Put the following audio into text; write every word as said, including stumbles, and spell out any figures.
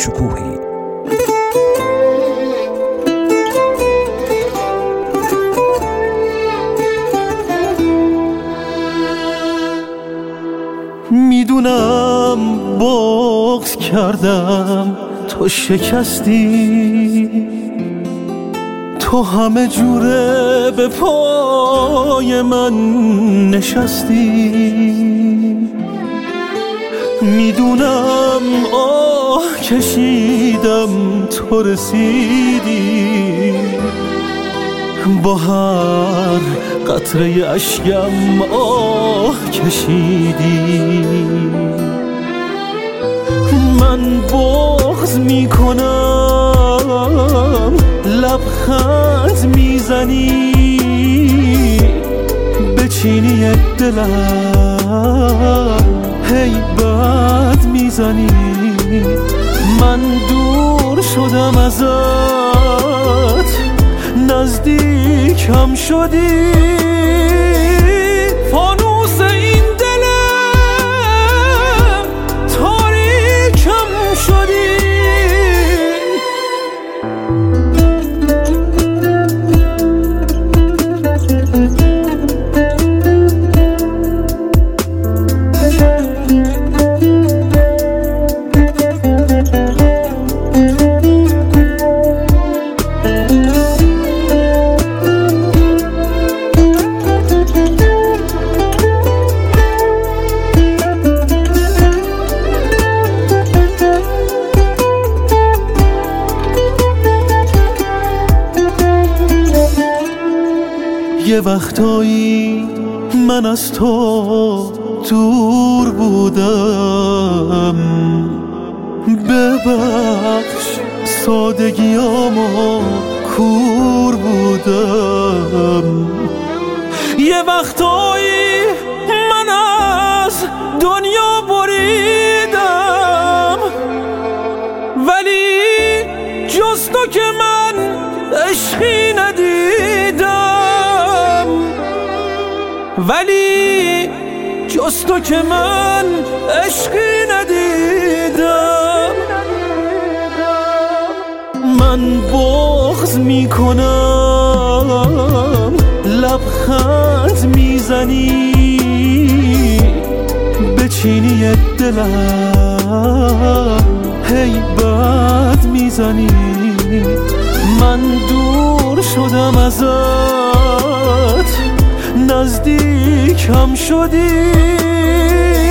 بیشکوهی. میدونم بغض کردم تو شکستی، تو همه جوره به پای من نشستی. میدونم آه کشیدم تو رسیدی، با هر قطره اشکم آه کشیدی. من بغض میکنم لبخند میزنی، به چینی دلم هی بد میزنی. من دور شدم ازت نزدیکم شدی، فانوس این دلم تاریکم شدی. یه وقتایی من از تو دور بودم، ببخش سادگیامو کور بودم. یه وقتایی من از دنیا بریدم، ولی جز تو که من عشقی ندیدم، ولی جز تو که من عشقی ندیدم. من بغض میکنم لبخند میزنی، به چینی دلم هی بد میزنی. من دور شدم ازت نزدیکم شدی،